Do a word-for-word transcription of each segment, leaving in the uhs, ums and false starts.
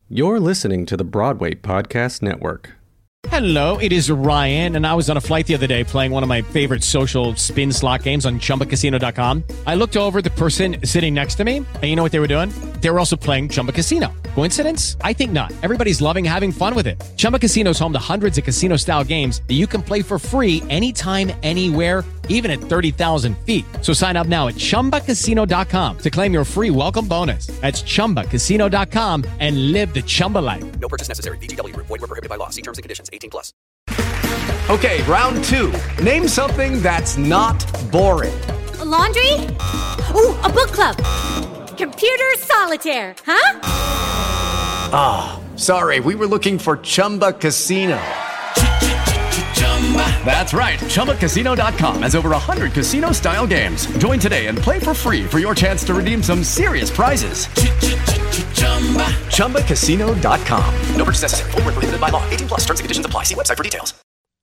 You're listening to the Broadway Podcast Network. Hello, it is Ryan, and I was on a flight the other day playing one of my favorite social spin slot games on Chumba Casino dot com. I looked over at the person sitting next to me, and you know what they were doing? They were also playing Chumba Casino. Coincidence? I think not. Everybody's loving having fun with it. Chumba Casino is home to hundreds of casino-style games that you can play for free anytime, anywhere, even at thirty thousand feet. So sign up now at Chumba Casino dot com to claim your free welcome bonus. That's Chumba Casino dot com and live the Chumba life. No purchase necessary. V G W. Void where prohibited by law. See terms and conditions. eighteen plus. Okay, round two. Name something that's not boring. A laundry? Ooh, a book club. Computer solitaire, huh? Ah, oh, sorry. We were looking for Chumba Casino. That's right. Chumba Casino dot com has over one hundred casino-style games. Join today and play for free for your chance to redeem some serious prizes. Chumba Casino dot com. No purchase necessary. Void where prohibited by law. eighteen plus. Terms and conditions apply. See website for details.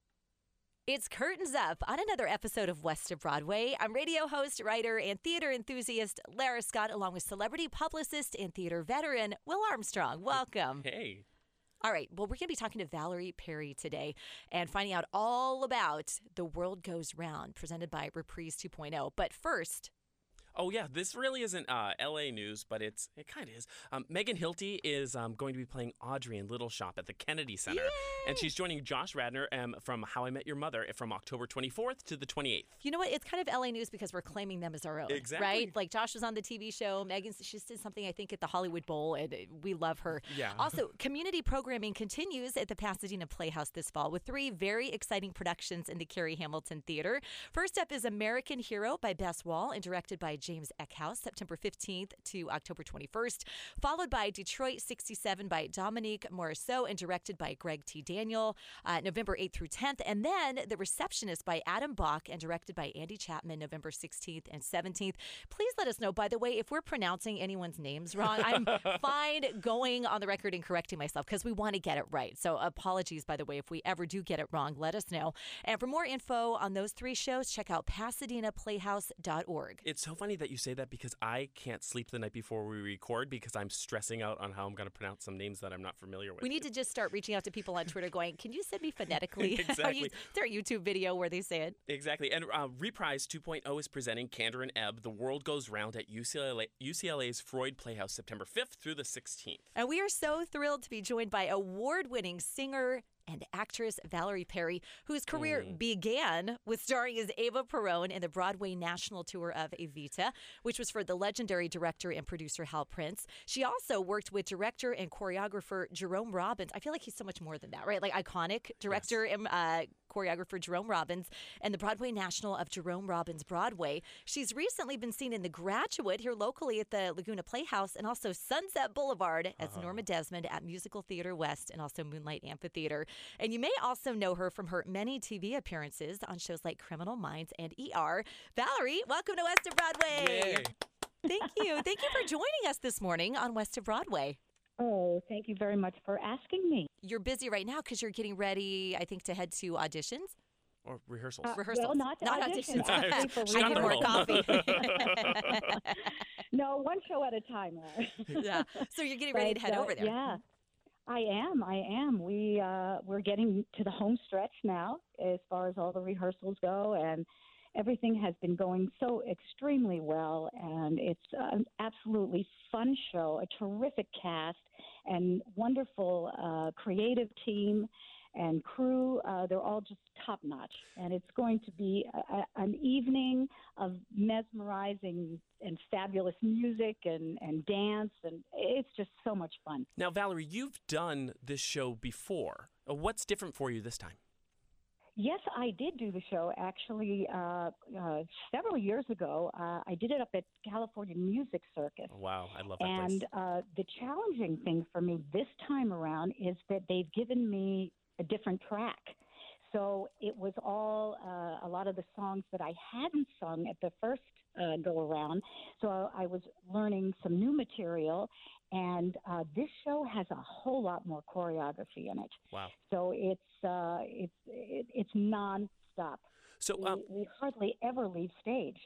It's Curtains Up on another episode of West of Broadway. I'm radio host, writer, and theater enthusiast Lara Scott, along with celebrity publicist and theater veteran Will Armstrong. Welcome. Hey. All right, well, we're going to be talking to Valerie Perry today and finding out all about The World Goes Round, presented by Reprise two point oh. But first... Oh, yeah, this really isn't uh, L A news, but it's it kind of is. Um, Megan Hilty is um, going to be playing Audrey in Little Shop at the Kennedy Center. Yay! And she's joining Josh Radnor um, from How I Met Your Mother from October twenty-fourth to the twenty-eighth. You know what? It's kind of L A news because we're claiming them as our own. Exactly. Right? Like Josh was on the T V show. Megan, she did something, I think, at the Hollywood Bowl, and we love her. Yeah. Also, community programming continues at the Pasadena Playhouse this fall with three very exciting productions in the Carrie Hamilton Theater. First up is American Hero by Bess Wall and directed by James Eckhouse, September fifteenth to October twenty-first, followed by Detroit sixty-seven by Dominique Morisseau and directed by Greg T. Daniel, uh, November eighth through tenth, and then The Receptionist by Adam Bach and directed by Andy Chapman, November sixteenth and seventeenth. Please let us know, by the way, if we're pronouncing anyone's names wrong. I'm fine going on the record and correcting myself because we want to get it right. So apologies, by the way, if we ever do get it wrong, let us know. And for more info on those three shows, check out pasadena playhouse dot org. It's so funny that you say that because I can't sleep the night before we record because I'm stressing out on how I'm going to pronounce some names that I'm not familiar with. We need to just start reaching out to people on Twitter going, can you send me phonetically? Exactly. You, is there a YouTube video where they say it? Exactly. And uh, Reprise two point oh is presenting Candor and Ebb, The World Goes Round at U C L A, U C L A's Freud Playhouse, September fifth through the sixteenth. And we are so thrilled to be joined by award-winning singer and actress Valerie Perry, whose career mm. began with starring as Ava Perón in the Broadway national tour of Evita, which was for the legendary director and producer Hal Prince. She also worked with director and choreographer Jerome Robbins. I feel like he's so much more than that, right? Like iconic director yes. and uh, choreographer Jerome Robbins and the Broadway National of Jerome Robbins Broadway. She's recently been seen in The Graduate here locally at the Laguna Playhouse and also Sunset Boulevard as uh-huh. Norma Desmond at Musical Theater West and also Moonlight Amphitheater. And you may also know her from her many T V appearances on shows like Criminal Minds and E R. Valerie, welcome to West of Broadway. Yay. Thank you. Thank you for joining us this morning on West of Broadway. Oh, thank you very much for asking me. You're busy right now because you're getting ready, I think, to head to auditions. Or rehearsals. Uh, rehearsals. Well, not, not auditions. auditions. I I need more coffee. No, one show at a time, Larry. Yeah. So you're getting ready but, to head uh, over there. Yeah. I am. I am. We uh, we're getting to the home stretch now, as far as all the rehearsals go, and everything has been going so extremely well. And it's an absolutely fun show, a terrific cast, and wonderful uh, creative team and crew. Uh, they're all just top notch, and it's going to be a, a, an evening of mesmerizing and fabulous music and, and dance, and it's just so much fun. Now, Valerie, you've done this show before. Uh, What's different for you this time? Yes, I did do the show actually uh, uh, several years ago. Uh, I did it up at California Music Circus. Oh, wow, I love that and place. uh, the challenging thing for me this time around is that they've given me a different track. So it was all uh, a lot of the songs that I hadn't sung at the first uh, go around. So I was learning some new material, and uh, this show has a whole lot more choreography in it. Wow! So it's uh, it's it, it's nonstop. So um, we, we hardly ever leave stage.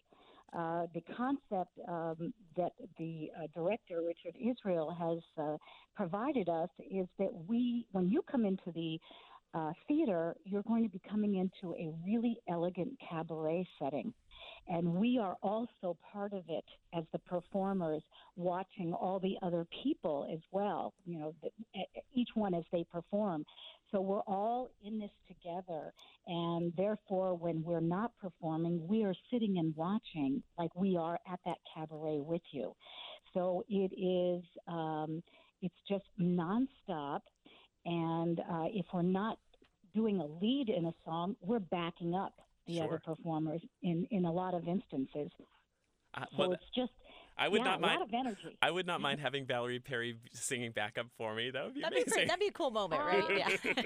uh, the concept um, that the uh, director, Richard Israel, has uh, provided us is that we, when you come into the uh, theater, you're going to be coming into a really elegant cabaret setting. And we are also part of it as the performers, watching all the other people as well, you know, the, each one as they perform. So we're all in this together, and therefore when we're not performing, we are sitting and watching like we are at that cabaret with you. So it is, um, it's just nonstop, and uh, if we're not doing a lead in a song, we're backing up the Sure. other performers in, in a lot of instances. Uh, So well, it's just, I would yeah, not a mind. lot of energy. I would not mind having Valerie Perry singing backup for me. That would be That'd be, amazing. pretty, that'd be a cool moment, right? Yeah.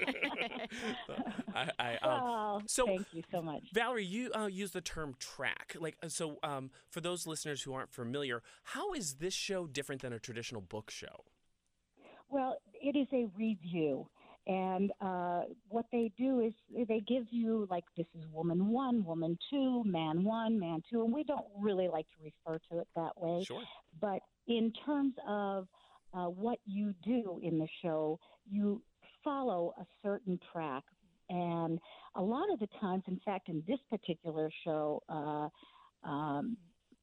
I, I, um, Well, so, thank you so much. Valerie, you uh, use the term track. Like, uh, so um, for those listeners who aren't familiar, how is this show different than a traditional book show? Well, it is a review. And uh, what they do is they give you, like, this is woman one, woman two, man one, man two. And we don't really like to refer to it that way. Sure. But in terms of uh, what you do in the show, you follow a certain track. And a lot of the times, in fact, in this particular show, uh, um,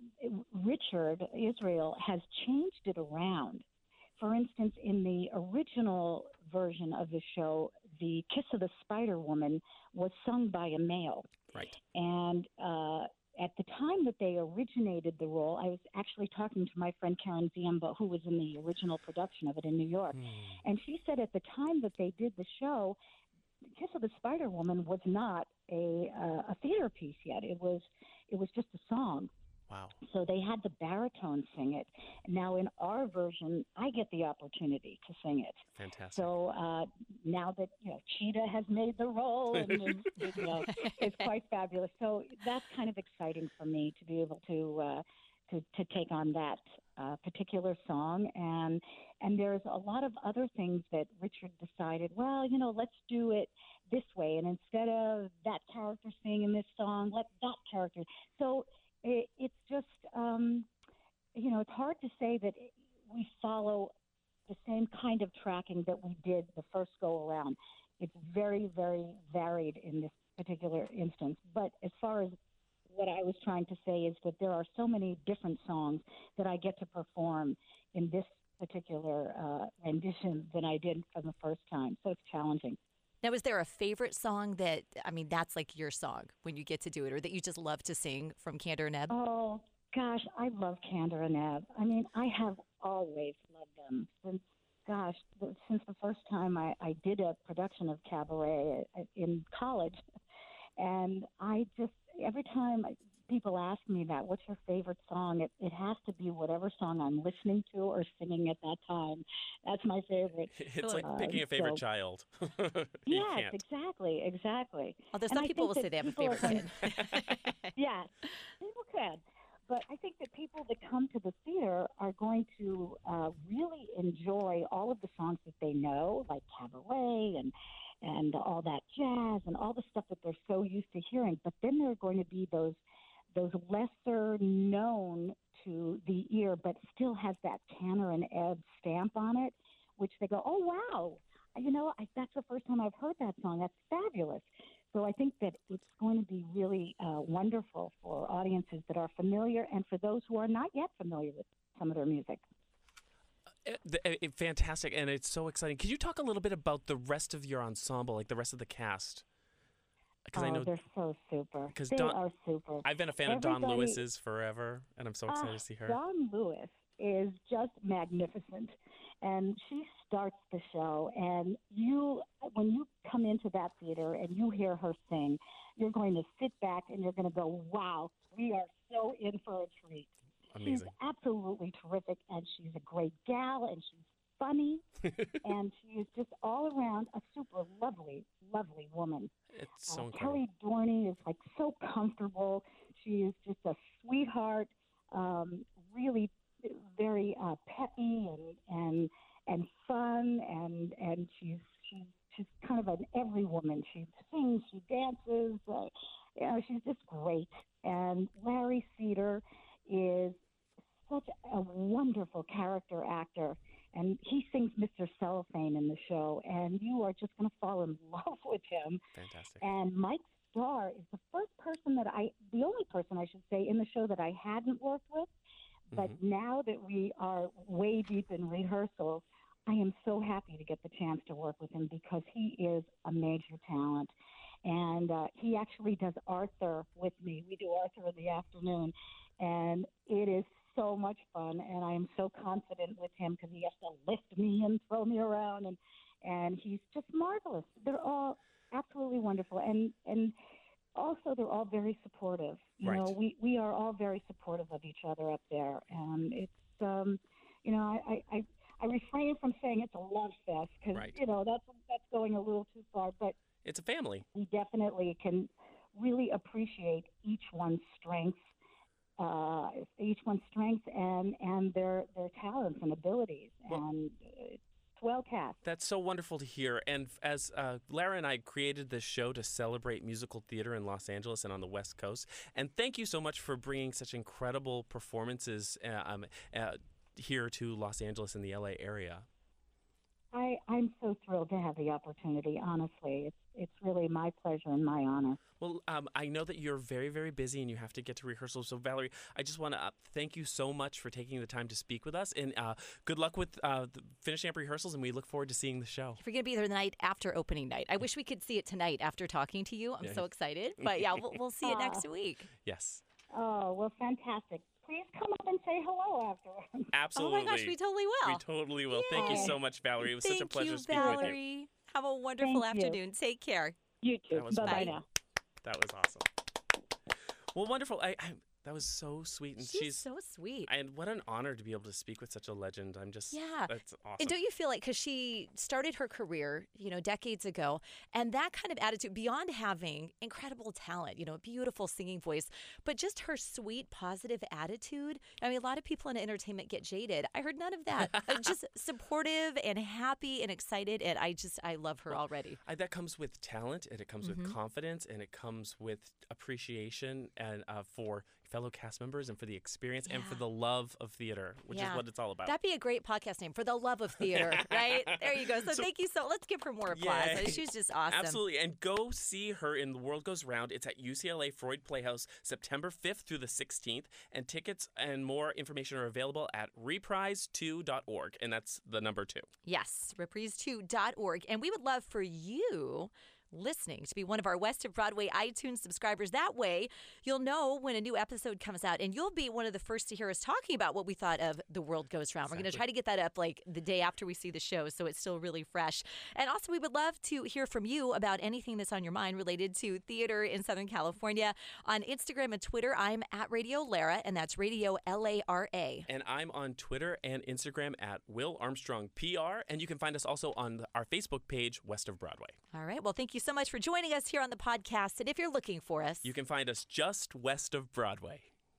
Richard Israel has changed it around. For instance, in the original version of the show, the Kiss of the Spider Woman was sung by a male. Right. And uh, at the time that they originated the role, I was actually talking to my friend Karen Ziemba, who was in the original production of it in New York. Mm. And she said at the time that they did the show, Kiss of the Spider Woman was not a uh, a theater piece yet. It was it was just a song. Wow. So they had the baritone sing it. Now in our version, I get the opportunity to sing it. Fantastic. So uh, now that you know Cheetah has made the role, and is, you know, it's quite fabulous. So that's kind of exciting for me to be able to uh, to to take on that uh, particular song. And and there's a lot of other things that Richard decided. Well, you know, let's do it this way, and instead of that character singing this song, let that character. So it, it's just um, you know, it's hard to say that we follow the same kind of tracking that we did the first go around. It's very, very varied in this particular instance. But as far as what I was trying to say is that there are so many different songs that I get to perform in this particular uh, rendition than I did from the first time. So it's challenging. Now, is there a favorite song that, I mean, that's like your song when you get to do it, or that you just love to sing from Candor and Ebb? Oh, gosh, I love Candor and Ebb. I mean, I have always loved them since, gosh, since the first time I, I did a production of Cabaret in college. And I just, every time people ask me that, what's your favorite song? It, it has to be whatever song I'm listening to or singing at that time. That's my favorite. It's like Uh, picking a favorite so- child. You Yes, can't. exactly, exactly. Although And some I people will think say that they have a people favorite are kid. Yes, people could. But I think that people that come to the theater are going to uh, really enjoy all of the songs that they know, like Cabaret and and all that jazz and all the stuff that they're so used to hearing. But then there are going to be those those lesser known to the ear, but still has that Tanner and Ebb stamp on it, which they go, oh, wow. You know, I, that's the first time I've heard that song. That's fabulous. So I think that it's going to be really uh, wonderful for audiences that are familiar and for those who are not yet familiar with some of their music. Uh, the- uh, fantastic, and it's so exciting. Could you talk a little bit about the rest of your ensemble, like the rest of the cast? Because oh, I know they're so super. 'cause They Dawn- are super. I've been a fan of Dawn Everybody- Lewis's forever, and I'm so excited Ah, to see her. Dawn Lewis is just magnificent, and she starts the show. And you, when you come into that theater and you hear her sing, you're going to sit back and you're going to go, "Wow, we are so in for a treat." Amazing. She's absolutely terrific, and she's a great gal, and she's funny, and she is just all around a super lovely, lovely woman. It's so Uh, incredible. Kelly Dorney is like so comfortable. She is just a sweetheart, um, really very uh, peppy and and and fun, and and she's she's she's kind of an every woman. She sings, she dances, uh, you know, she's just great. And Larry Cedar is such a wonderful character actor. And he sings Mister Cellophane in the show, and you are just going to fall in love with him. Fantastic. And Mike Starr is the first person that I, the only person I should say in the show that I hadn't worked with. But mm-hmm. now that we are way deep in rehearsals, I am so happy to get the chance to work with him because he is a major talent. And uh, he actually does Arthur with me. We do Arthur in the afternoon, and it is so much fun, and I am so confident with him because he has to lift me and throw me around, and and he's just marvelous. They're all absolutely wonderful, and and also they're all very supportive. You right. know, we, we are all very supportive of each other up there, and it's um, you know, I, I I refrain from saying it's a love fest because right. you know that's that's going a little too far, but it's a family. We definitely can really appreciate each one's strengths. Uh, each one's strengths and, and their their talents and abilities, well, and it's well cast. That's so wonderful to hear. And as uh, Lara and I created this show to celebrate musical theater in Los Angeles and on the West Coast, and thank you so much for bringing such incredible performances uh, um, uh, here to Los Angeles and the L A area. I, I'm so thrilled to have the opportunity, honestly. It's it's really my pleasure and my honor. Well, um, I know that you're very, very busy and you have to get to rehearsal. So, Valerie, I just want to uh, thank you so much for taking the time to speak with us. And uh, good luck with uh, the finishing up rehearsals, and we look forward to seeing the show. We're going to be there the night after opening night. I wish we could see it tonight after talking to you. I'm yeah. so excited. But, yeah, we'll, we'll see it next week. Yes. Oh, well, fantastic. Please come up and say hello afterwards. Absolutely. Oh, my gosh, we totally will. We totally will. Yay. Thank you so much, Valerie. It was Thank such a pleasure you, to speak Valerie. with you. Have a wonderful Thank afternoon. You. Take care. You too. That was Bye-bye now. That was awesome. Well, wonderful. I, I that was so sweet, and she's, she's so sweet. And what an honor to be able to speak with such a legend. I'm just yeah. That's awesome. And don't you feel like because she started her career, you know, decades ago, and that kind of attitude beyond having incredible talent, you know, a beautiful singing voice, but just her sweet, positive attitude. I mean, a lot of people in entertainment get jaded. I heard none of that. Just supportive and happy and excited, and I just I love her well, already. I, that comes with talent, and it comes mm-hmm. with confidence, and it comes with appreciation and uh, for fellow cast members and for the experience yeah. and for the love of theater, which yeah. is what it's all about. That'd be a great podcast name, For the Love of Theater, right? There you go. So, so thank you so let's give her more applause. Yay. She's just awesome. Absolutely. And go see her in The World Goes Round. It's at U C L A Freud Playhouse, September fifth through the sixteenth. And tickets and more information are available at reprise two dot org. And that's the number two. Yes, reprise two dot org. And we would love for you listening to be one of our West of Broadway iTunes subscribers. That way, you'll know when a new episode comes out, and you'll be one of the first to hear us talking about what we thought of The World Goes Round. Exactly. We're going to try to get that up like the day after we see the show, so it's still really fresh. And also, we would love to hear from you about anything that's on your mind related to theater in Southern California. On Instagram and Twitter, I'm at Radio Lara, and that's Radio L A R A. And I'm on Twitter and Instagram at Will Armstrong P R, and you can find us also on the, our Facebook page, West of Broadway. All right. Well, thank you so much for joining us here on the podcast. And if you're looking for us, you can find us just west of Broadway.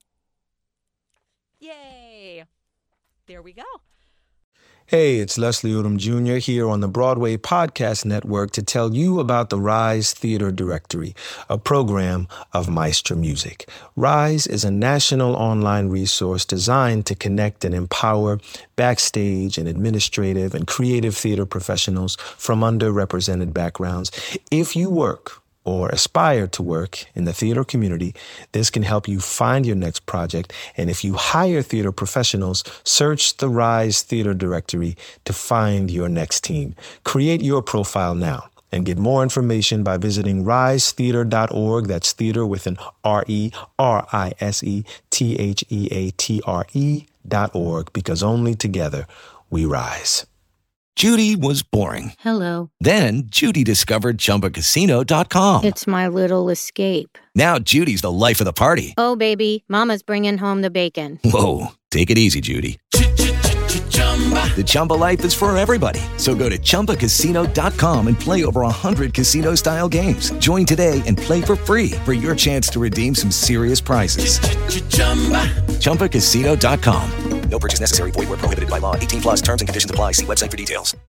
Yay. There we go. Hey, it's Leslie Odom Junior here on the Broadway Podcast Network to tell you about the Rise Theater Directory, a program of Maestro Music. Rise is a national online resource designed to connect and empower backstage and administrative and creative theater professionals from underrepresented backgrounds. If you work or aspire to work in the theater community, this can help you find your next project. And if you hire theater professionals, search the Rise Theater Directory to find your next team. Create your profile now and get more information by visiting rise theater dot org. That's theater with an R E, R I S E, T H E A T R E dot org, because only together we rise. Judy was boring. Hello. Then Judy discovered Chumba Casino dot com. It's my little escape. Now Judy's the life of the party. Oh, baby, mama's bringing home the bacon. Whoa, take it easy, Judy. The Chumba life is for everybody. So go to Chumba Casino dot com and play over one hundred casino-style games. Join today and play for free for your chance to redeem some serious prizes. Chumba Casino dot com. No purchase necessary. Void where prohibited by law. eighteen plus terms and conditions apply. See website for details.